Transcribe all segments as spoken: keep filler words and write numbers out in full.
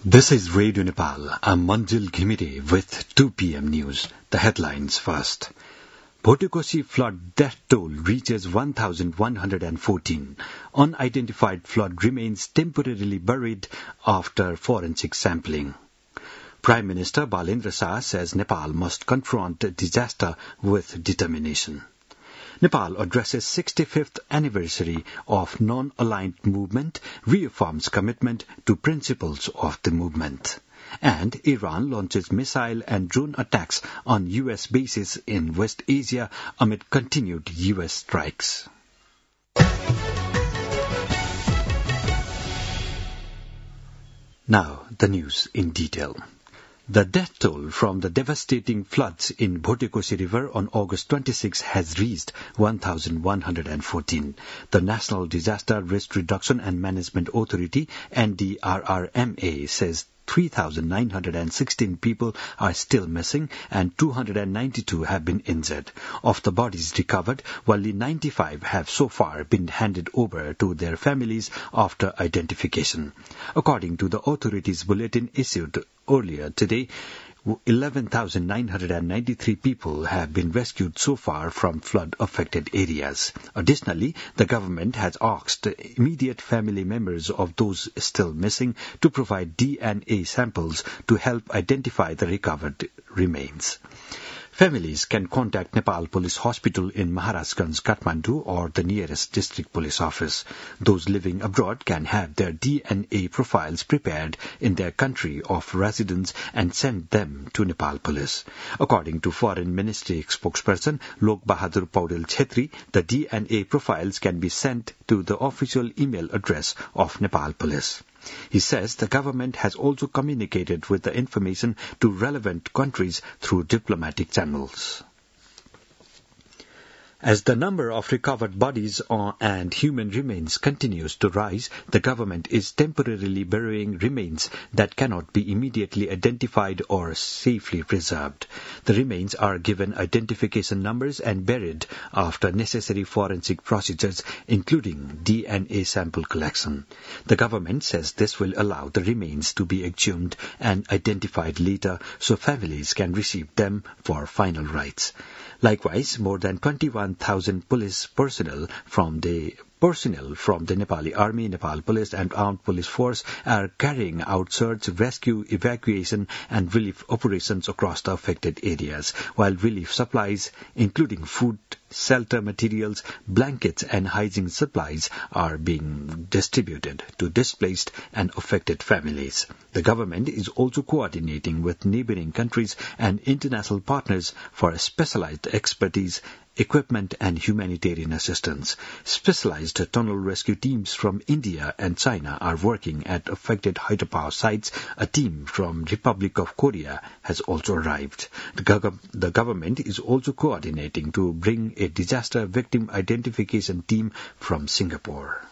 This is Radio Nepal. I'm Manjil Ghimire with two p m news. The headlines first. Bhotekoshi flood death toll reaches one thousand one hundred fourteen. Unidentified flood remains temporarily buried after forensic sampling. Prime Minister Balendra Shah says Nepal must confront disaster with determination. Nepal addresses sixty-fifth anniversary of non-aligned movement, reaffirms commitment to principles of the movement. And Iran launches missile and drone attacks on U S bases in West Asia amid continued U S strikes. Now, the news in detail. The death toll from the devastating floods in Bhotekoshi River on August twenty-sixth has reached one thousand one hundred fourteen. The National Disaster Risk Reduction and Management Authority, N D R R M A, says three thousand nine hundred sixteen people are still missing and two hundred ninety-two have been injured. Of the bodies recovered, only ninety-five have so far been handed over to their families after identification. According to the authorities' bulletin issued earlier today, eleven thousand nine hundred ninety-three people have been rescued so far from flood-affected areas. Additionally, the government has asked immediate family members of those still missing to provide D N A samples to help identify the recovered remains. Families can contact Nepal Police Hospital in Maharajganj, Kathmandu, or the nearest district police office. Those living abroad can have their D N A profiles prepared in their country of residence and send them to Nepal Police. According to Foreign Ministry spokesperson Lok Bahadur Paudel Chhetri, the D N A profiles can be sent to the official email address of Nepal Police. He says the government has also communicated with the information to relevant countries through diplomatic channels. As the number of recovered bodies and human remains continues to rise, the government is temporarily burying remains that cannot be immediately identified or safely preserved. The remains are given identification numbers and buried after necessary forensic procedures, including D N A sample collection. The government says this will allow the remains to be exhumed and identified later so families can receive them for final rites. Likewise, more than twenty-one thousand police personnel from the Personnel from the Nepali Army, Nepal Police and Armed Police Force are carrying out search, rescue, evacuation and relief operations across the affected areas, while relief supplies, including food, shelter materials, blankets and hygiene supplies are being distributed to displaced and affected families. The government is also coordinating with neighboring countries and international partners for specialized expertise, equipment and humanitarian assistance. Specialized tunnel rescue teams from India and China are working at affected hydropower sites. A team from Republic of Korea has also arrived. The, gov- the government is also coordinating to bring a disaster victim identification team from Singapore.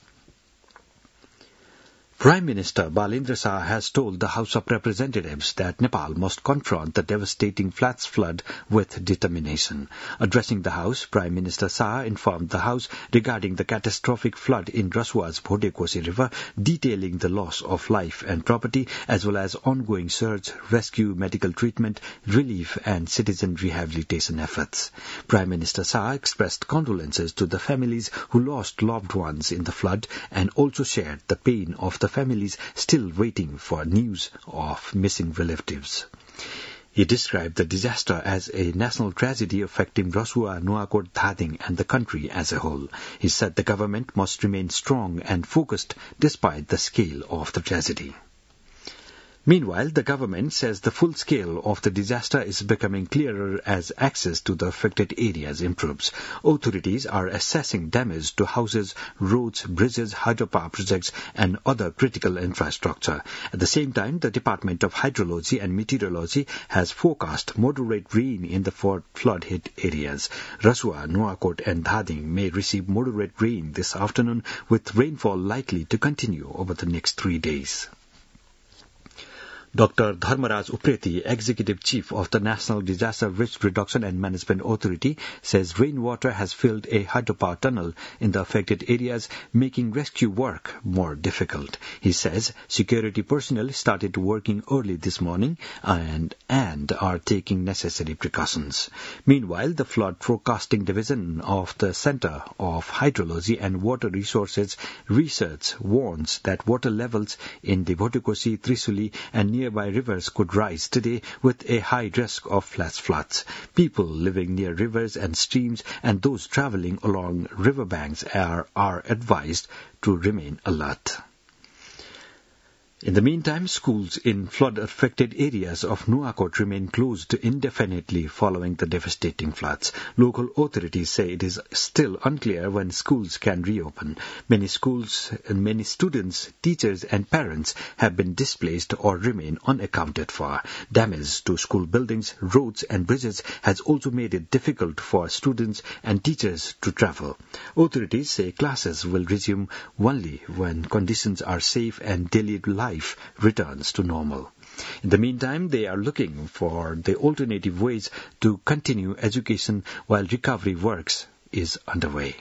Prime Minister Balendra Shah has told the House of Representatives that Nepal must confront the devastating flash flood with determination. Addressing the House, Prime Minister Shah informed the House regarding the catastrophic flood in Rasua's Bhotekoshi River, detailing the loss of life and property, as well as ongoing search, rescue, medical treatment, relief and citizen rehabilitation efforts. Prime Minister Shah expressed condolences to the families who lost loved ones in the flood and also shared the pain of the families still waiting for news of missing relatives. He described the disaster as a national tragedy affecting Rasua, Nuwakot, Dhading and the country as a whole. He said the government must remain strong and focused despite the scale of the tragedy. Meanwhile, the government says the full scale of the disaster is becoming clearer as access to the affected areas improves. Authorities are assessing damage to houses, roads, bridges, hydropower projects and other critical infrastructure. At the same time, the Department of Hydrology and Meteorology has forecast moderate rain in the flood-hit areas. Rasua, Nuwakot and Dhading may receive moderate rain this afternoon, with rainfall likely to continue over the next three days. Doctor Dharmaraj Upreti, Executive Chief of the National Disaster Risk Reduction and Management Authority, says rainwater has filled a hydropower tunnel in the affected areas, making rescue work more difficult. He says security personnel started working early this morning and, and are taking necessary precautions. Meanwhile, the Flood Forecasting Division of the Center of Hydrology and Water Resources Research warns that water levels in the Bhotekoshi, Trisuli and nearby rivers could rise today with a high risk of flash floods. People living near rivers and streams and those travelling along riverbanks are, are advised to remain alert. In the meantime, schools in flood-affected areas of Nuwakot remain closed indefinitely following the devastating floods. Local authorities say it is still unclear when schools can reopen. Many schools and many students, teachers and parents have been displaced or remain unaccounted for. Damage to school buildings, roads and bridges has also made it difficult for students and teachers to travel. Authorities say classes will resume only when conditions are safe and daily life Life returns to normal. In the meantime, they are looking for the alternative ways to continue education while recovery works is underway.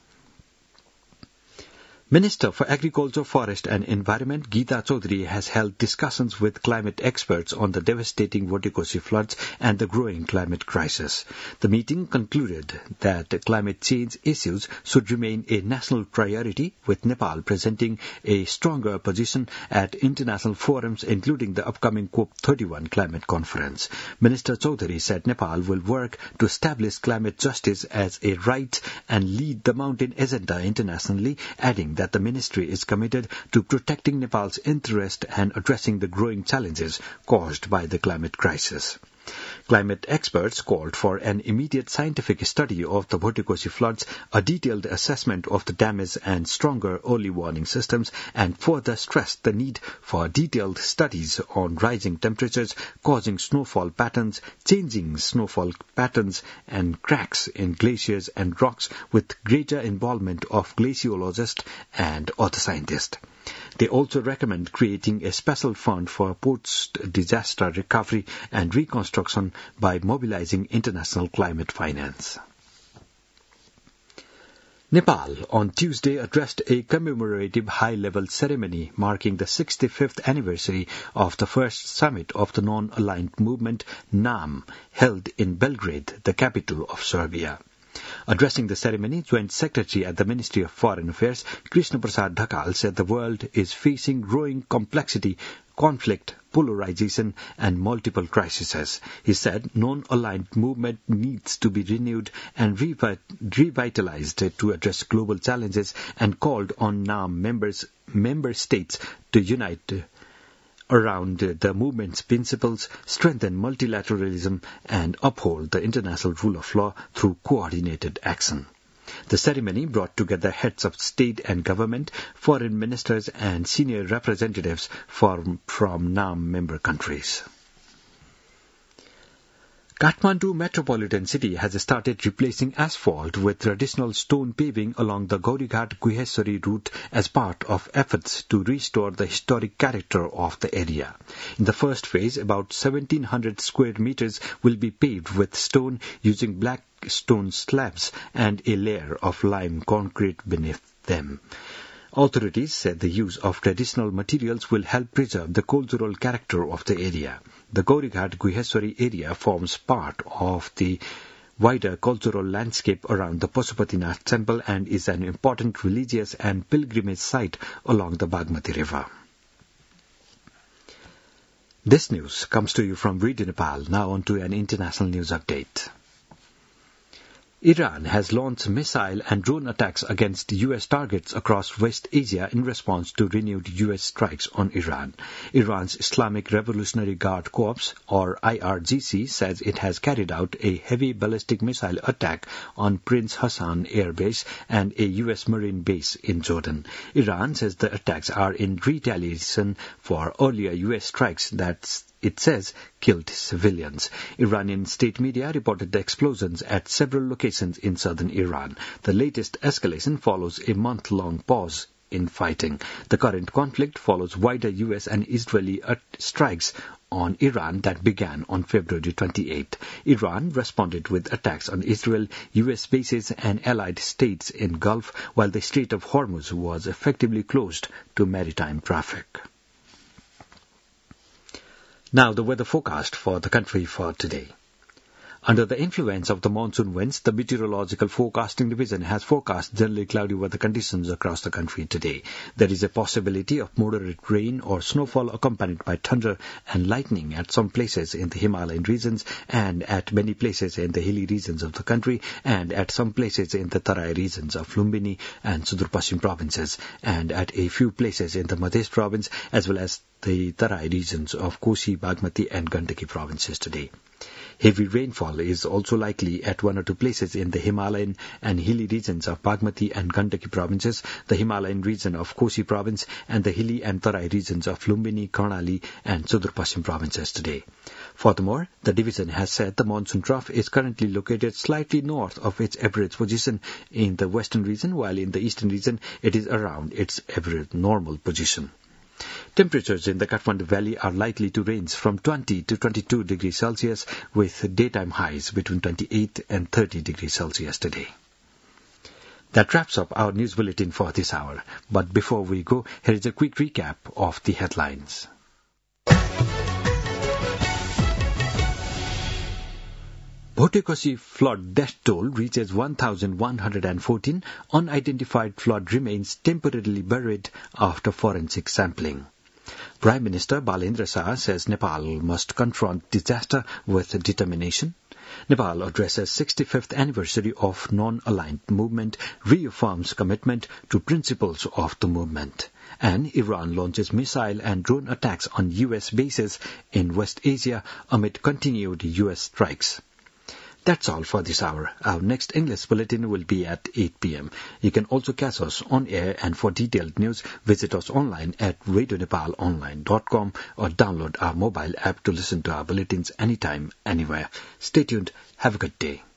Minister for Agriculture, Forest and Environment Geeta Chaudhary has held discussions with climate experts on the devastating Bhotekoshi floods and the growing climate crisis. The meeting concluded that climate change issues should remain a national priority, with Nepal presenting a stronger position at international forums, including the upcoming COP thirty-one climate conference. Minister Chaudhary said Nepal will work to establish climate justice as a right and lead the mountain agenda internationally, adding that the ministry is committed to protecting Nepal's interest and addressing the growing challenges caused by the climate crisis. Climate experts called for an immediate scientific study of the Bhotekoshi floods, a detailed assessment of the damage and stronger early warning systems, and further stressed the need for detailed studies on rising temperatures causing snowfall patterns, changing snowfall patterns, and cracks in glaciers and rocks, with greater involvement of glaciologists and other scientists. They also recommend creating a special fund for post-disaster recovery and reconstruction by mobilizing international climate finance. Nepal on Tuesday addressed a commemorative high-level ceremony marking the sixty-fifth anniversary of the first summit of the non-aligned movement NAM, held in Belgrade, the capital of Serbia. Addressing the ceremony, Joint Secretary at the Ministry of Foreign Affairs, Krishna Prasad Dhakal, said the world is facing growing complexity, conflict, polarization, and multiple crises. He said non-aligned movement needs to be renewed and revi- revitalized to address global challenges, and called on NAM members, member states to unite around the movement's principles, strengthen multilateralism, and uphold the international rule of law through coordinated action. The ceremony brought together heads of state and government, foreign ministers, and senior representatives from, from NAM member countries. Kathmandu metropolitan city has started replacing asphalt with traditional stone paving along the Gaurighat Guheswari route as part of efforts to restore the historic character of the area. In the first phase, about seventeen hundred square meters will be paved with stone using black stone slabs and a layer of lime concrete beneath them. Authorities said the use of traditional materials will help preserve the cultural character of the area. The Gaurighat Guheswari area forms part of the wider cultural landscape around the Pashupatinath temple and is an important religious and pilgrimage site along the Bagmati River. This news comes to you from Radio Nepal. Now on to an international news update. Iran has launched missile and drone attacks against U S targets across West Asia in response to renewed U S strikes on Iran. Iran's Islamic Revolutionary Guard Corps, or I R G C, says it has carried out a heavy ballistic missile attack on Prince Hassan Air Base and a U S Marine base in Jordan. Iran says the attacks are in retaliation for earlier U S strikes that it says killed civilians. Iranian state media reported the explosions at several locations in southern Iran. The latest escalation follows a month-long pause in fighting. The current conflict follows wider U S and Israeli strikes on Iran that began on February twenty-eighth. Iran responded with attacks on Israel, U S bases and allied states in Gulf, while the Strait of Hormuz was effectively closed to maritime traffic. Now the weather forecast for the country for today. Under the influence of the monsoon winds, the Meteorological Forecasting Division has forecast generally cloudy weather conditions across the country today. There is a possibility of moderate rain or snowfall accompanied by thunder and lightning at some places in the Himalayan regions and at many places in the hilly regions of the country and at some places in the Tarai regions of Lumbini and Sudur Paschim provinces and at a few places in the Madhya province as well as the Tarai regions of Kosi, Bagmati and Gandaki provinces today. Heavy rainfall is also likely at one or two places in the Himalayan and hilly regions of Bagmati and Gandaki provinces, the Himalayan region of Kosi province, and the hilly and Tarai regions of Lumbini, Karnali, and Sudur Paschim provinces today. Furthermore, the division has said the monsoon trough is currently located slightly north of its average position in the western region, while in the eastern region it is around its average normal position. Temperatures in the Kathmandu Valley are likely to range from twenty to twenty-two degrees Celsius with daytime highs between twenty-eight and thirty degrees Celsius today. That wraps up our news bulletin for this hour. But before we go, here is a quick recap of the headlines. Bhotekoshi flood death toll reaches one thousand one hundred fourteen. Unidentified flood remains temporarily buried after forensic sampling. Prime Minister Balendra Shah says Nepal must confront disaster with determination. Nepal addresses sixty-fifth anniversary of non-aligned movement, reaffirms commitment to principles of the movement. And Iran launches missile and drone attacks on U S bases in West Asia amid continued U S strikes. That's all for this hour. Our next English bulletin will be at eight p.m. You can also catch us on air, and for detailed news, visit us online at radio nepal online dot com or download our mobile app to listen to our bulletins anytime, anywhere. Stay tuned. Have a good day.